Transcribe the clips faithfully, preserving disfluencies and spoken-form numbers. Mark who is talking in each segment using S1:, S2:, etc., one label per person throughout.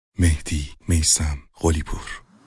S1: مهدی میثم قلی‌پور.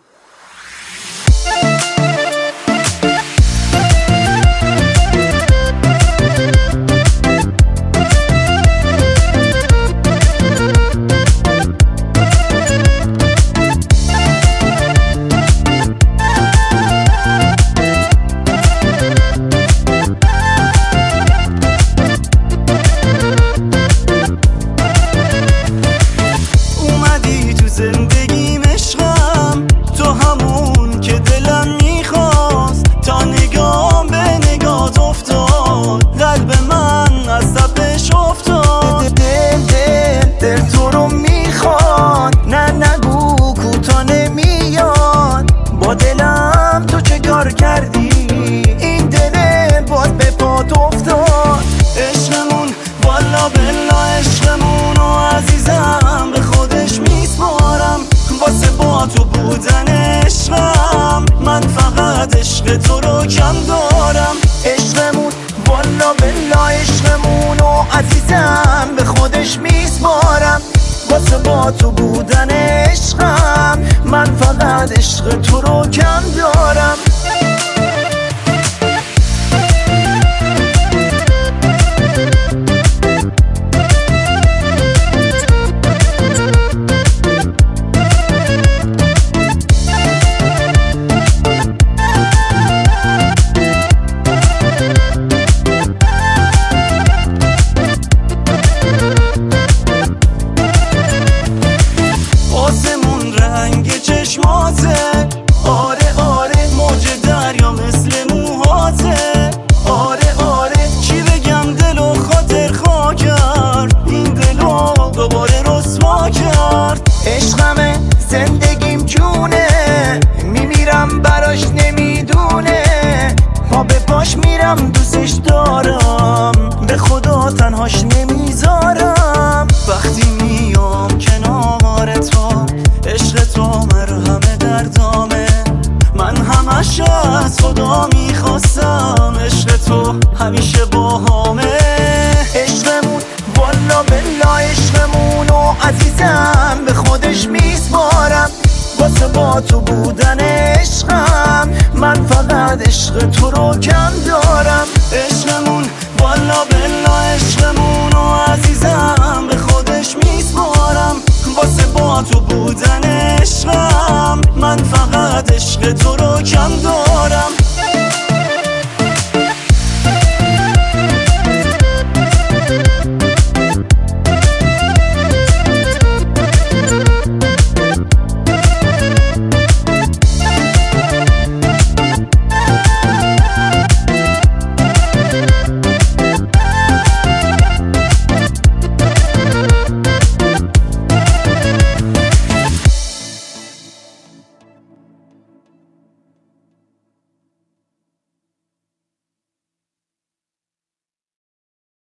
S2: زندگیم عشقم تو همون که دلم میخواست، تا نگام به نگات افتاد قلب من از تپش افتاد. دل دل دل تو رو میخواد، نه نگو کوتا نمیاد. با دلم تو چه کار کردی این دل باز به پات افتاد. عشقمون والا بلا عشقمون و عزیزم به خودش میسپارم، واسه با تو بودن عشقم من فقط عشق تو رو کم دارم. عشقمون والا بلا عشقمون و عزیزم به خودش میسپارم، واسه با تو بودن عشقم من فقط عشق تو رو کم دارم. آره آره موج دریا مثل موهاته. آره آره چی بگم دلو خاطر خواه کرد، این دلو دوباره رسوا کرد. عشقمه زندگیم جونه، میمیرم براش نمیدونه. پا به پاش میرم دوستش دارم، به خدا تنهاش نمیذارم. وقتی میام کنار تو عشق تو مرهم دردامه، من همش از خدا میخواستم عشق تو همیشه باهامه. عشقمون والا بلا عشقمون و عزیزم به خودش میسپارم، واسه با تو بودن عشقم من فقط عشق تو رو کم دارم. عشقمون والا بلا عشقمون و عزیزم به خودش میسپارم، واسه با تو بودن عشقم من فقط عشق تو رو کم دارم.